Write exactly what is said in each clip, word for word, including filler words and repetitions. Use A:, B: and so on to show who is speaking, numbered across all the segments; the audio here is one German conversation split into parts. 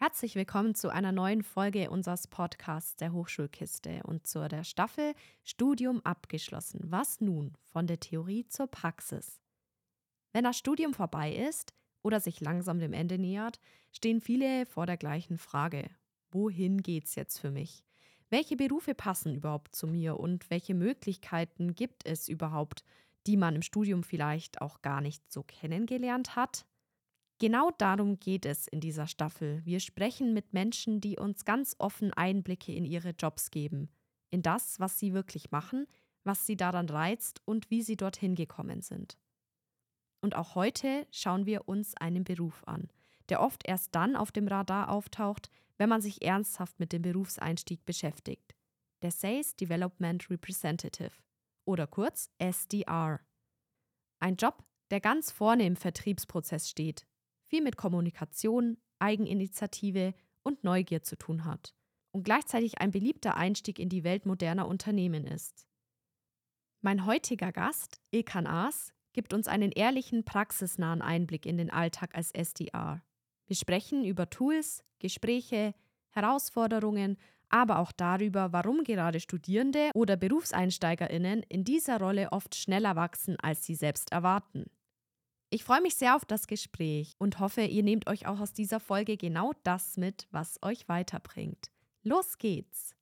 A: Herzlich willkommen zu einer neuen Folge unseres Podcasts der Hochschulkiste und zu der Staffel Studium abgeschlossen. Was nun? Von der Theorie zur Praxis. Wenn das Studium vorbei ist oder sich langsam dem Ende nähert, stehen viele vor der gleichen Frage. Wohin geht's jetzt für mich? Welche Berufe passen überhaupt zu mir und welche Möglichkeiten gibt es überhaupt, die man im Studium vielleicht auch gar nicht so kennengelernt hat? Genau darum geht es in dieser Staffel. Wir sprechen mit Menschen, die uns ganz offen Einblicke in ihre Jobs geben, in das, was sie wirklich machen, was sie daran reizt und wie sie dorthin gekommen sind. Und auch heute schauen wir uns einen Beruf an, der oft erst dann auf dem Radar auftaucht, wenn man sich ernsthaft mit dem Berufseinstieg beschäftigt. Der Sales Development Representative oder kurz S D R. Ein Job, der ganz vorne im Vertriebsprozess steht, viel mit Kommunikation, Eigeninitiative und Neugier zu tun hat und gleichzeitig ein beliebter Einstieg in die Welt moderner Unternehmen ist. Mein heutiger Gast, Ilkan Aas, gibt uns einen ehrlichen, praxisnahen Einblick in den Alltag als S D R. Wir sprechen über Tools, Gespräche, Herausforderungen, aber auch darüber, warum gerade Studierende oder BerufseinsteigerInnen in dieser Rolle oft schneller wachsen, als sie selbst erwarten. Ich freue mich sehr auf das Gespräch und hoffe, ihr nehmt euch auch aus dieser Folge genau das mit, was euch weiterbringt. Los geht's!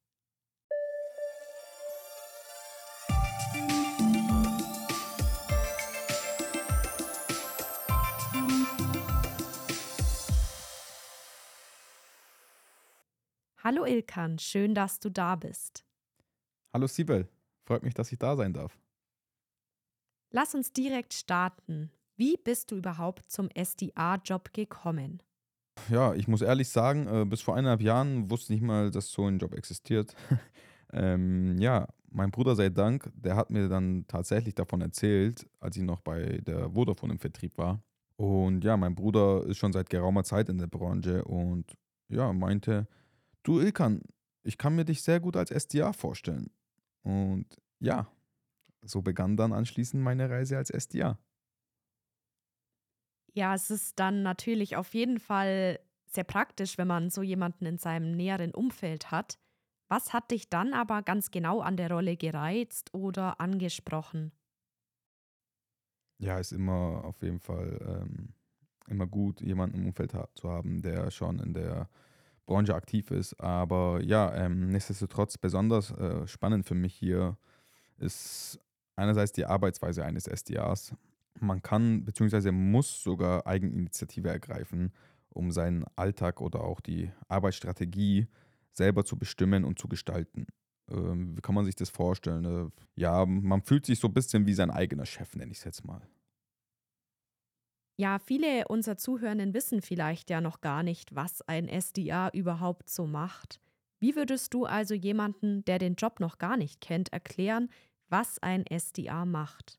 A: Hallo Ilkan, schön, dass du da bist.
B: Hallo Sibel, freut mich, dass ich da sein darf.
A: Lass uns direkt starten. Wie bist du überhaupt zum S D R-Job gekommen?
B: Ja, ich muss ehrlich sagen, äh, bis vor eineinhalb Jahren wusste ich nicht mal, dass so ein Job existiert. ähm, ja, mein Bruder sei Dank, der hat mir dann tatsächlich davon erzählt, als ich noch bei der Vodafone im Vertrieb war. Und ja, mein Bruder ist schon seit geraumer Zeit in der Branche und ja, meinte, du Ilkan, ich kann mir dich sehr gut als S D R vorstellen. Und ja, so begann dann anschließend meine Reise als S D R.
A: Ja, es ist dann natürlich auf jeden Fall sehr praktisch, wenn man so jemanden in seinem näheren Umfeld hat. Was hat dich dann aber ganz genau an der Rolle gereizt oder angesprochen?
B: Ja, ist immer auf jeden Fall ähm, immer gut, jemanden im Umfeld ha zu haben, der schon in der Branche aktiv ist. Aber ja, ähm, nichtsdestotrotz besonders äh, spannend für mich hier ist einerseits die Arbeitsweise eines S D Rs. Man kann bzw. muss sogar Eigeninitiative ergreifen, um seinen Alltag oder auch die Arbeitsstrategie selber zu bestimmen und zu gestalten. Ähm, wie kann man sich das vorstellen? Äh, ja, man fühlt sich so ein bisschen wie sein eigener Chef, nenne ich es jetzt mal.
A: Ja, viele unserer Zuhörenden wissen vielleicht ja noch gar nicht, was ein S D R überhaupt so macht. Wie würdest du also jemanden, der den Job noch gar nicht kennt, erklären, was ein S D R macht?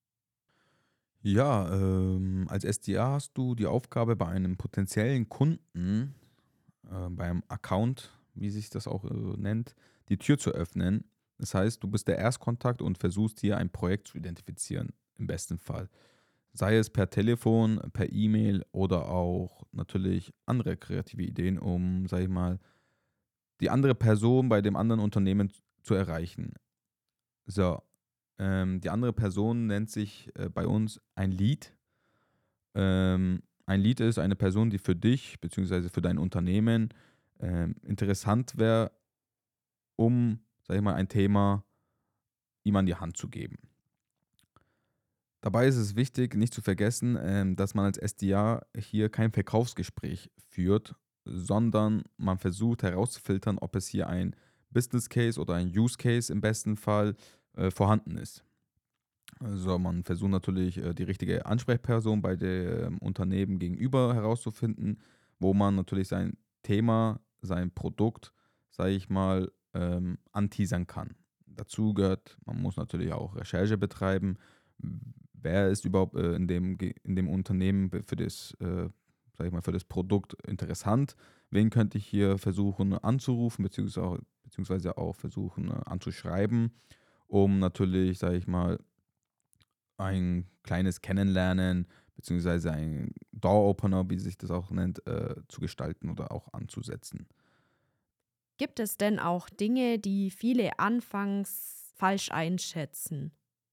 B: Ja, ähm, als S D R hast du die Aufgabe, bei einem potenziellen Kunden, äh, beim Account, wie sich das auch äh, nennt, die Tür zu öffnen. Das heißt, du bist der Erstkontakt und versuchst hier ein Projekt zu identifizieren, im besten Fall. Sei es per Telefon, per E-Mail oder auch natürlich andere kreative Ideen, um, sag ich mal, die andere Person bei dem anderen Unternehmen zu erreichen. So, ähm, die andere Person nennt sich äh, bei uns ein Lead. Ähm, ein Lead ist eine Person, die für dich bzw. für dein Unternehmen ähm, interessant wäre, um, sag ich mal, ein Thema ihm an die Hand zu geben. Dabei ist es wichtig, nicht zu vergessen, ähm, dass man als S D R hier kein Verkaufsgespräch führt, sondern man versucht herauszufiltern, ob es hier ein Business Case oder ein Use Case im besten Fall äh, vorhanden ist. Also man versucht natürlich äh, die richtige Ansprechperson bei dem Unternehmen gegenüber herauszufinden, wo man natürlich sein Thema, sein Produkt, sage ich mal, ähm, anteasern kann. Dazu gehört, man muss natürlich auch Recherche betreiben. Wer ist überhaupt äh, in, dem, Ge- in dem Unternehmen für das, äh, sag ich mal, für das Produkt interessant? Wen könnte ich hier versuchen anzurufen, beziehungsweise auch, beziehungsweise auch versuchen äh, anzuschreiben, um natürlich, sage ich mal, ein kleines Kennenlernen beziehungsweise ein Door-Opener, wie sich das auch nennt, äh, zu gestalten oder auch anzusetzen.
A: Gibt es denn auch Dinge, die viele anfangs falsch einschätzen?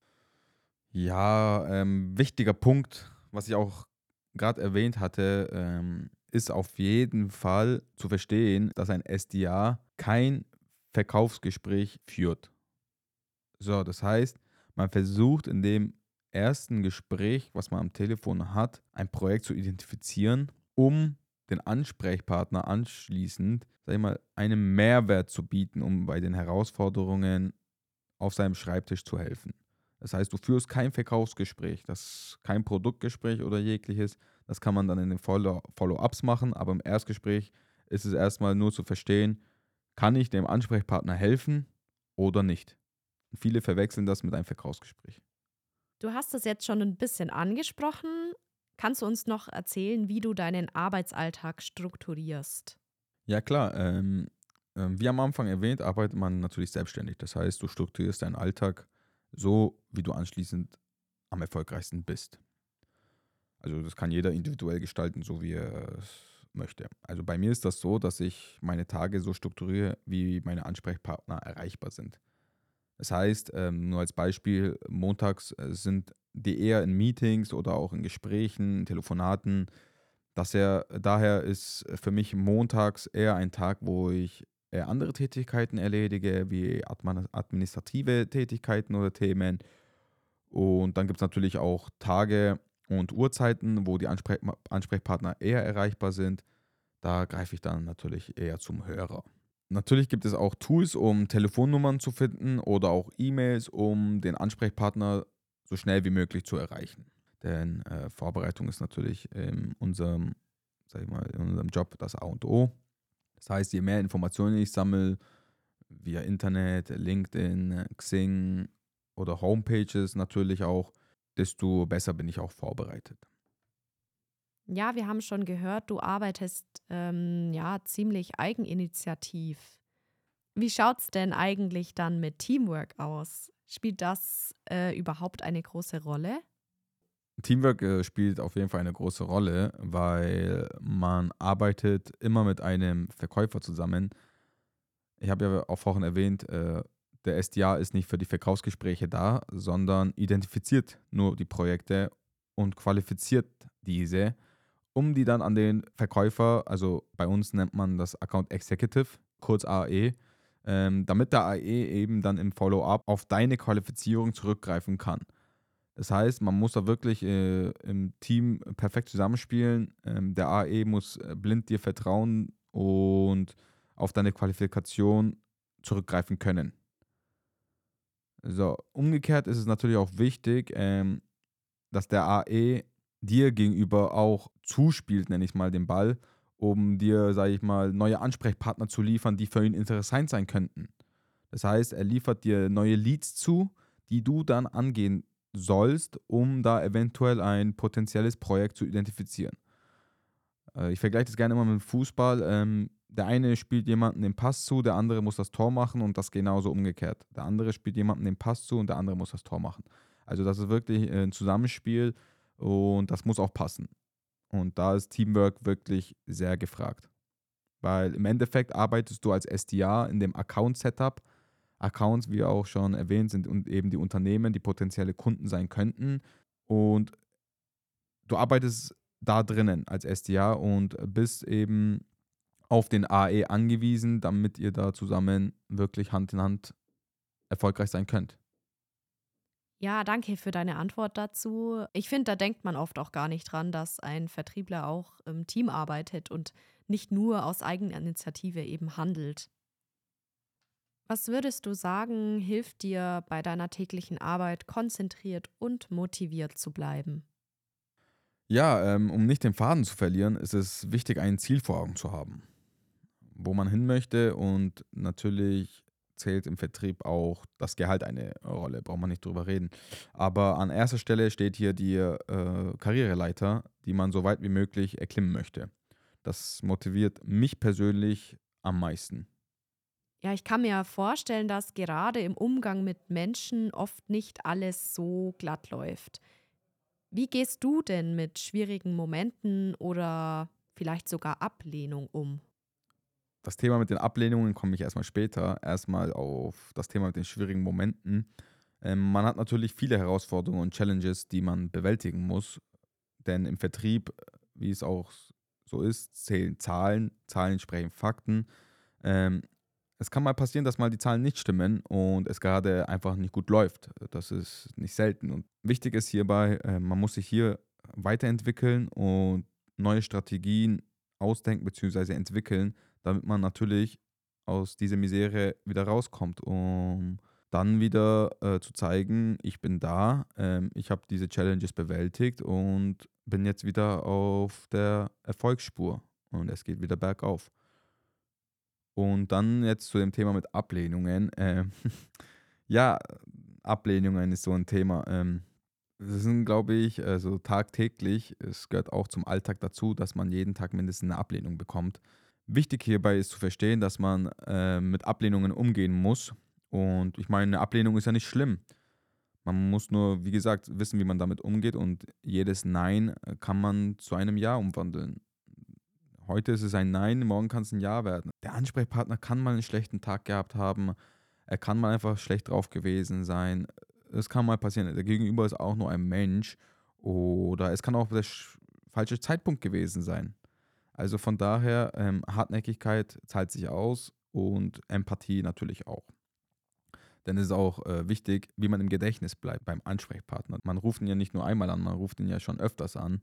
B: Ja, ähm, wichtiger Punkt, was ich auch gerade erwähnt hatte, ähm, ist auf jeden Fall zu verstehen, dass ein S D A kein Verkaufsgespräch führt. So, das heißt, man versucht in dem ersten Gespräch, was man am Telefon hat, ein Projekt zu identifizieren, um den Ansprechpartner anschließend, sag ich mal, einen Mehrwert zu bieten, um bei den Herausforderungen auf seinem Schreibtisch zu helfen. Das heißt, du führst kein Verkaufsgespräch, das ist kein Produktgespräch oder jegliches. Das kann man dann in den Follow- Follow-ups machen, aber im Erstgespräch ist es erstmal nur zu verstehen, kann ich dem Ansprechpartner helfen oder nicht. Viele verwechseln das mit einem Verkaufsgespräch.
A: Du hast es jetzt schon ein bisschen angesprochen. Kannst du uns noch erzählen, wie du deinen Arbeitsalltag strukturierst?
B: Ja klar, ähm, ähm, wie am Anfang erwähnt, arbeitet man natürlich selbstständig. Das heißt, du strukturierst deinen Alltag so, wie du anschließend am erfolgreichsten bist. Also das kann jeder individuell gestalten, so wie er es möchte. Also bei mir ist das so, dass ich meine Tage so strukturiere, wie meine Ansprechpartner erreichbar sind. Das heißt, ähm, nur als Beispiel, montags äh, sind die eher in Meetings oder auch in Gesprächen, Telefonaten. Dass er, daher ist für mich montags eher ein Tag, wo ich eher andere Tätigkeiten erledige, wie adman- administrative Tätigkeiten oder Themen. Und dann gibt es natürlich auch Tage und Uhrzeiten, wo die Ansprech Ansprechpartner eher erreichbar sind. Da greife ich dann natürlich eher zum Hörer. Natürlich gibt es auch Tools, um Telefonnummern zu finden oder auch E-Mails, um den Ansprechpartner so schnell wie möglich zu erreichen. Denn äh, Vorbereitung ist natürlich in unserem, sag ich mal, in unserem Job das A und O. Das heißt, je mehr Informationen ich sammle, via Internet, LinkedIn, Xing oder Homepages natürlich auch, desto besser bin ich auch vorbereitet.
A: Ja, wir haben schon gehört, du arbeitest ähm, ja ziemlich eigeninitiativ. Wie schaut's denn eigentlich dann mit Teamwork aus? Spielt das äh, überhaupt eine große Rolle?
B: Teamwork äh, spielt auf jeden Fall eine große Rolle, weil man arbeitet immer mit einem Verkäufer zusammen. Ich habe ja auch vorhin erwähnt, äh, der S D A ist nicht für die Verkaufsgespräche da, sondern identifiziert nur die Projekte und qualifiziert diese, um die dann an den Verkäufer, also bei uns nennt man das Account Executive, kurz A E, ähm, damit der A E eben dann im Follow-up auf deine Qualifizierung zurückgreifen kann. Das heißt, man muss da wirklich äh, im Team perfekt zusammenspielen. Ähm, der A E muss äh, blind dir vertrauen und auf deine Qualifikation zurückgreifen können. So, umgekehrt ist es natürlich auch wichtig, ähm, dass der A E dir gegenüber auch zuspielt, nenne ich mal den Ball, um dir, sage ich mal, neue Ansprechpartner zu liefern, die für ihn interessant sein könnten. Das heißt, er liefert dir neue Leads zu, die du dann angehen sollst, um da eventuell ein potenzielles Projekt zu identifizieren. Äh, ich vergleiche das gerne immer mit dem Fußball. Ähm, der eine spielt jemanden den Pass zu, der andere muss das Tor machen und das genauso umgekehrt. Der andere spielt jemanden den Pass zu und der andere muss das Tor machen. Also das ist wirklich äh, ein Zusammenspiel und das muss auch passen. Und da ist Teamwork wirklich sehr gefragt. Weil im Endeffekt arbeitest du als S D A in dem Account-Setup. Accounts, wie auch schon erwähnt, sind und eben die Unternehmen, die potenzielle Kunden sein könnten. Und du arbeitest da drinnen als S D A und bist eben auf den A E angewiesen, damit ihr da zusammen wirklich Hand in Hand erfolgreich sein könnt.
A: Ja, danke für deine Antwort dazu. Ich finde, da denkt man oft auch gar nicht dran, dass ein Vertriebler auch im Team arbeitet und nicht nur aus Eigeninitiative eben handelt. Was würdest du sagen, hilft dir bei deiner täglichen Arbeit konzentriert und motiviert zu bleiben?
B: Ja, ähm, um nicht den Faden zu verlieren, ist es wichtig, ein Ziel vor Augen zu haben, wo man hin möchte. Und natürlich zählt im Vertrieb auch das Gehalt eine Rolle, braucht man nicht drüber reden. Aber an erster Stelle steht hier die äh, Karriereleiter, die man so weit wie möglich erklimmen möchte. Das motiviert mich persönlich am meisten.
A: Ja, ich kann mir vorstellen, dass gerade im Umgang mit Menschen oft nicht alles so glatt läuft. Wie gehst du denn mit schwierigen Momenten oder vielleicht sogar Ablehnung um?
B: Das Thema mit den Ablehnungen komme ich erstmal später. Erstmal auf das Thema mit den schwierigen Momenten. Ähm, man hat natürlich viele Herausforderungen und Challenges, die man bewältigen muss. Denn im Vertrieb, äh, wie es auch so ist, zählen Zahlen, Zahlen sprechen Fakten. Ähm, Es kann mal passieren, dass mal die Zahlen nicht stimmen und es gerade einfach nicht gut läuft. Das ist nicht selten. Und wichtig ist hierbei, äh, man muss sich hier weiterentwickeln und neue Strategien ausdenken bzw. entwickeln, damit man natürlich aus dieser Misere wieder rauskommt, um dann wieder äh, zu zeigen, ich bin da, ähm, ich habe diese Challenges bewältigt und bin jetzt wieder auf der Erfolgsspur und es geht wieder bergauf. Und dann jetzt zu dem Thema mit Ablehnungen. Ähm, ja, Ablehnungen ist so ein Thema. Ähm, das sind, glaube ich, also tagtäglich. Es gehört auch zum Alltag dazu, dass man jeden Tag mindestens eine Ablehnung bekommt. Wichtig hierbei ist zu verstehen, dass man äh, mit Ablehnungen umgehen muss. Und ich meine, eine Ablehnung ist ja nicht schlimm. Man muss nur, wie gesagt, wissen, wie man damit umgeht. Und jedes Nein äh, kann man zu einem Ja umwandeln. Heute ist es ein Nein, morgen kann es ein Ja werden. Der Ansprechpartner kann mal einen schlechten Tag gehabt haben. Er kann mal einfach schlecht drauf gewesen sein. Es kann mal passieren. Der Gegenüber ist auch nur ein Mensch. Oder es kann auch der sch- falsche Zeitpunkt gewesen sein. Also von daher, ähm, Hartnäckigkeit zahlt sich aus und Empathie natürlich auch. Denn es ist auch äh, wichtig, wie man im Gedächtnis bleibt beim Ansprechpartner. Man ruft ihn ja nicht nur einmal an, man ruft ihn ja schon öfters an.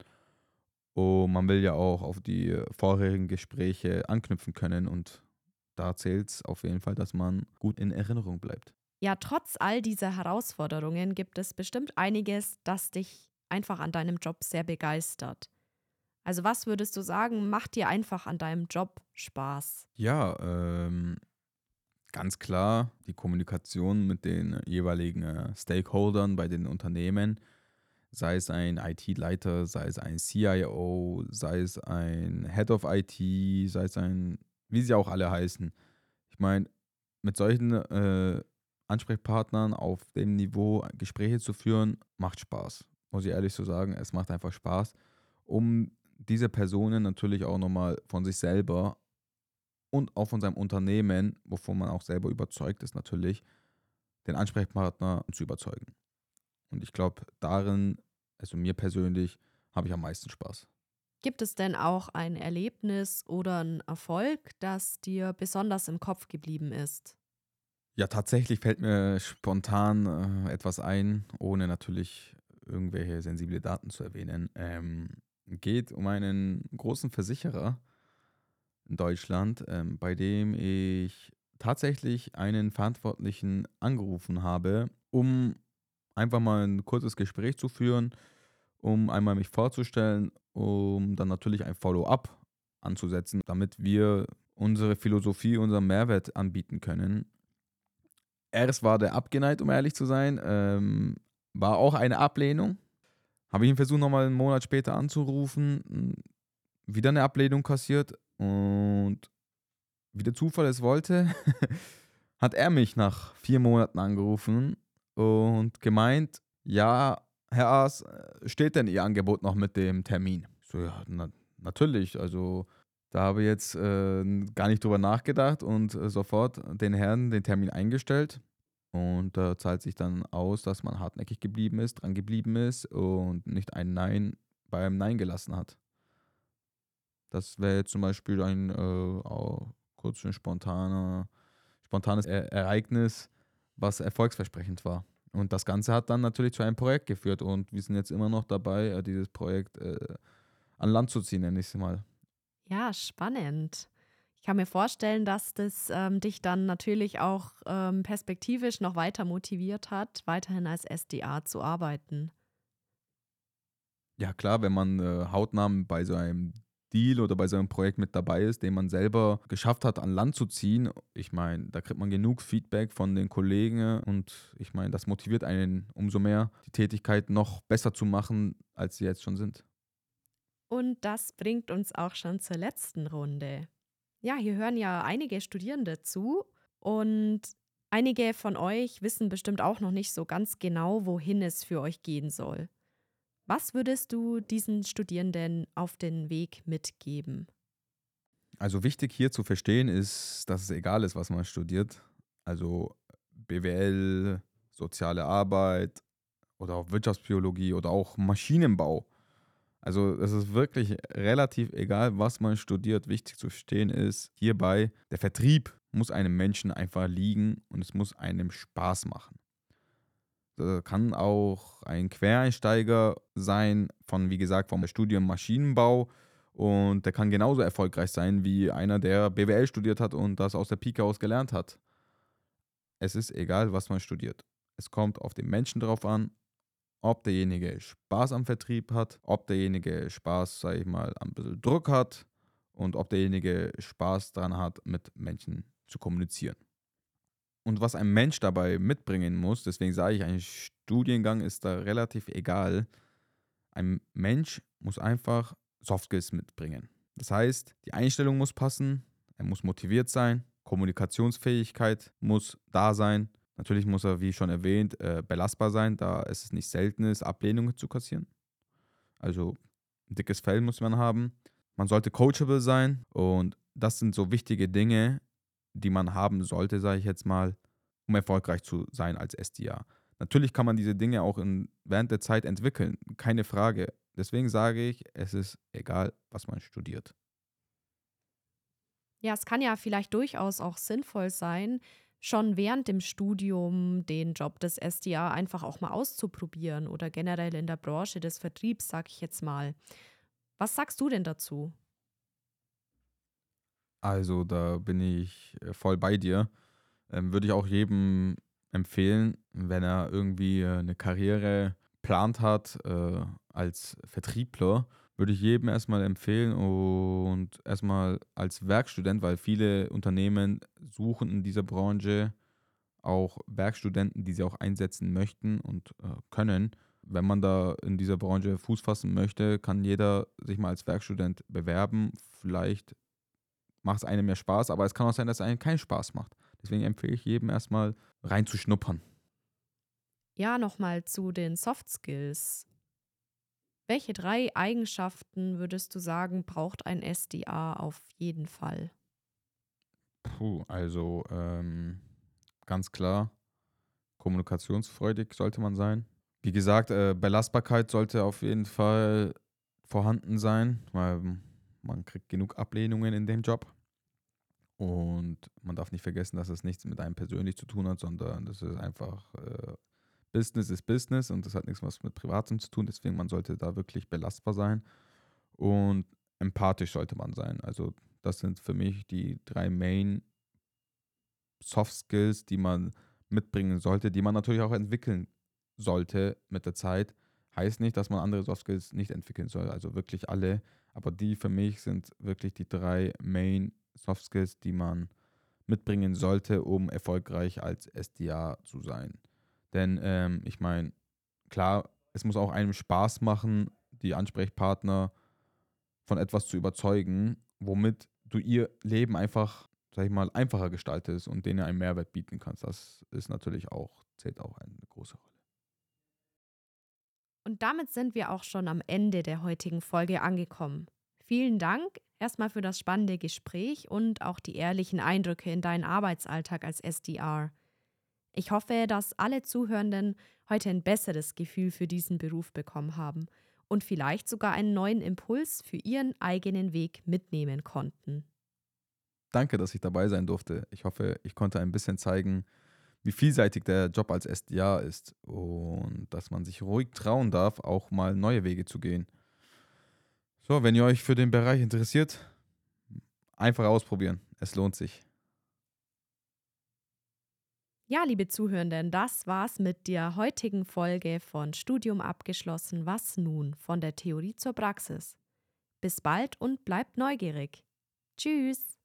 B: Und man will ja auch auf die vorherigen Gespräche anknüpfen können und da zählt es auf jeden Fall, dass man gut in Erinnerung bleibt.
A: Ja, trotz all dieser Herausforderungen gibt es bestimmt einiges, das dich einfach an deinem Job sehr begeistert. Also was würdest du sagen, macht dir einfach an deinem Job Spaß?
B: Ja, ähm, ganz klar die Kommunikation mit den jeweiligen äh, Stakeholdern bei den Unternehmen, sei es ein I T-Leiter, sei es ein C I O, sei es ein Head of I T, sei es ein, wie sie auch alle heißen. Ich meine, mit solchen äh, Ansprechpartnern auf dem Niveau Gespräche zu führen, macht Spaß. Muss ich ehrlich so sagen, es macht einfach Spaß, um diese Personen natürlich auch nochmal von sich selber und auch von seinem Unternehmen, wovon man auch selber überzeugt ist natürlich, den Ansprechpartner zu überzeugen. Und ich glaube, darin, also mir persönlich, habe ich am meisten Spaß.
A: Gibt es denn auch ein Erlebnis oder einen Erfolg, das dir besonders im Kopf geblieben ist?
B: Ja, tatsächlich fällt mir spontan äh, etwas ein, ohne natürlich irgendwelche sensible Daten zu erwähnen. Ähm, geht um einen großen Versicherer in Deutschland, ähm, bei dem ich tatsächlich einen Verantwortlichen angerufen habe, um einfach mal ein kurzes Gespräch zu führen, um einmal mich vorzustellen, um dann natürlich ein Follow-up anzusetzen, damit wir unsere Philosophie, unseren Mehrwert anbieten können. Erst war der abgeneigt, um ehrlich zu sein. Ähm, war auch eine Ablehnung. Habe ich ihn versucht, nochmal einen Monat später anzurufen. m, Wieder eine Ablehnung kassiert. Und wie der Zufall es wollte, hat er mich nach vier Monaten angerufen und gemeint, ja, Herr Aas, äh, steht denn Ihr Angebot noch mit dem Termin? Ich so, ja, na, natürlich. Also da habe ich jetzt äh, gar nicht drüber nachgedacht und äh, sofort den Herrn den Termin eingestellt. Und da zahlt sich dann aus, dass man hartnäckig geblieben ist, dran geblieben ist und nicht ein Nein beim Nein gelassen hat. Das wäre jetzt zum Beispiel ein äh, au- kurz ein spontaner, spontanes E Ereignis, was erfolgsversprechend war. Und das Ganze hat dann natürlich zu einem Projekt geführt und wir sind jetzt immer noch dabei, äh, dieses Projekt äh, an Land zu ziehen, nenne ich es mal.
A: Ja, spannend. Ich kann mir vorstellen, dass das ähm, dich dann natürlich auch ähm, perspektivisch noch weiter motiviert hat, weiterhin als S D A zu arbeiten.
B: Ja klar, wenn man äh, hautnah bei so einem Deal oder bei so einem Projekt mit dabei ist, den man selber geschafft hat, an Land zu ziehen, ich meine, da kriegt man genug Feedback von den Kollegen und ich meine, das motiviert einen umso mehr, die Tätigkeit noch besser zu machen, als sie jetzt schon sind.
A: Und das bringt uns auch schon zur letzten Runde. Ja, hier hören ja einige Studierende zu und einige von euch wissen bestimmt auch noch nicht so ganz genau, wohin es für euch gehen soll. Was würdest du diesen Studierenden auf den Weg mitgeben?
B: Also wichtig hier zu verstehen ist, dass es egal ist, was man studiert. Also B W L, soziale Arbeit oder auch Wirtschaftspsychologie oder auch Maschinenbau. Also es ist wirklich relativ egal, was man studiert. Wichtig zu verstehen ist hierbei, der Vertrieb muss einem Menschen einfach liegen und es muss einem Spaß machen. Das kann auch ein Quereinsteiger sein von, wie gesagt, vom Studium Maschinenbau und der kann genauso erfolgreich sein wie einer, der B W L studiert hat und das aus der Pike aus gelernt hat. Es ist egal, was man studiert. Es kommt auf den Menschen drauf an, ob derjenige Spaß am Vertrieb hat, ob derjenige Spaß, sage ich mal, ein bisschen Druck hat und ob derjenige Spaß daran hat, mit Menschen zu kommunizieren. Und was ein Mensch dabei mitbringen muss, deswegen sage ich, ein Studiengang ist da relativ egal. Ein Mensch muss einfach Soft Skills mitbringen. Das heißt, die Einstellung muss passen, er muss motiviert sein, Kommunikationsfähigkeit muss da sein. Natürlich muss er, wie schon erwähnt, äh, belastbar sein, da es nicht selten ist, Ablehnungen zu kassieren. Also ein dickes Fell muss man haben. Man sollte coachable sein und das sind so wichtige Dinge, die man haben sollte, sage ich jetzt mal, um erfolgreich zu sein als S D A. Natürlich kann man diese Dinge auch in, während der Zeit entwickeln, keine Frage. Deswegen sage ich, es ist egal, was man studiert.
A: Ja, es kann ja vielleicht durchaus auch sinnvoll sein, schon während dem Studium den Job des S D A einfach auch mal auszuprobieren oder generell in der Branche des Vertriebs, sag ich jetzt mal. Was sagst du denn dazu?
B: Also da bin ich äh, voll bei dir. Ähm, würde ich auch jedem empfehlen, wenn er irgendwie äh, eine Karriere plant hat äh, als Vertriebler, würde ich jedem erstmal empfehlen und erstmal als Werkstudent, weil viele Unternehmen suchen in dieser Branche auch Werkstudenten, die sie auch einsetzen möchten und äh, können. Wenn man da in dieser Branche Fuß fassen möchte, kann jeder sich mal als Werkstudent bewerben. Vielleicht macht es einem mehr Spaß, aber es kann auch sein, dass es einem keinen Spaß macht. Deswegen empfehle ich jedem erstmal reinzuschnuppern.
A: Ja, nochmal zu den Soft Skills. Welche drei Eigenschaften würdest du sagen, braucht ein S D A auf jeden Fall?
B: Puh, also ähm, ganz klar, kommunikationsfreudig sollte man sein. Wie gesagt, äh, Belastbarkeit sollte auf jeden Fall vorhanden sein, weil man kriegt genug Ablehnungen in dem Job. Und man darf nicht vergessen, dass es nichts mit einem persönlich zu tun hat, sondern das ist einfach äh, Business ist Business und das hat nichts was mit Privatem zu tun. Deswegen man sollte da wirklich belastbar sein und empathisch sollte man sein. Also das sind für mich die drei Main Soft Skills, die man mitbringen sollte, die man natürlich auch entwickeln sollte mit der Zeit. Heißt nicht, dass man andere Soft Skills nicht entwickeln soll, also wirklich alle. Aber die für mich sind wirklich die drei Main Soft Skills, die man mitbringen sollte, um erfolgreich als S D A zu sein. Denn ähm, ich meine, klar, es muss auch einem Spaß machen, die Ansprechpartner von etwas zu überzeugen, womit du ihr Leben einfach, sag ich mal, einfacher gestaltest und denen einen Mehrwert bieten kannst. Das ist natürlich auch, zählt auch eine große Rolle.
A: Und damit sind wir auch schon am Ende der heutigen Folge angekommen. Vielen Dank erstmal für das spannende Gespräch und auch die ehrlichen Eindrücke in deinen Arbeitsalltag als S D R. Ich hoffe, dass alle Zuhörenden heute ein besseres Gefühl für diesen Beruf bekommen haben und vielleicht sogar einen neuen Impuls für ihren eigenen Weg mitnehmen konnten.
B: Danke, dass ich dabei sein durfte. Ich hoffe, ich konnte ein bisschen zeigen, wie vielseitig der Job als S D A ist und dass man sich ruhig trauen darf, auch mal neue Wege zu gehen. So, wenn ihr euch für den Bereich interessiert, einfach ausprobieren. Es lohnt sich.
A: Ja, liebe Zuhörenden, das war's mit der heutigen Folge von Studium abgeschlossen. Was nun? Von der Theorie zur Praxis. Bis bald und bleibt neugierig. Tschüss!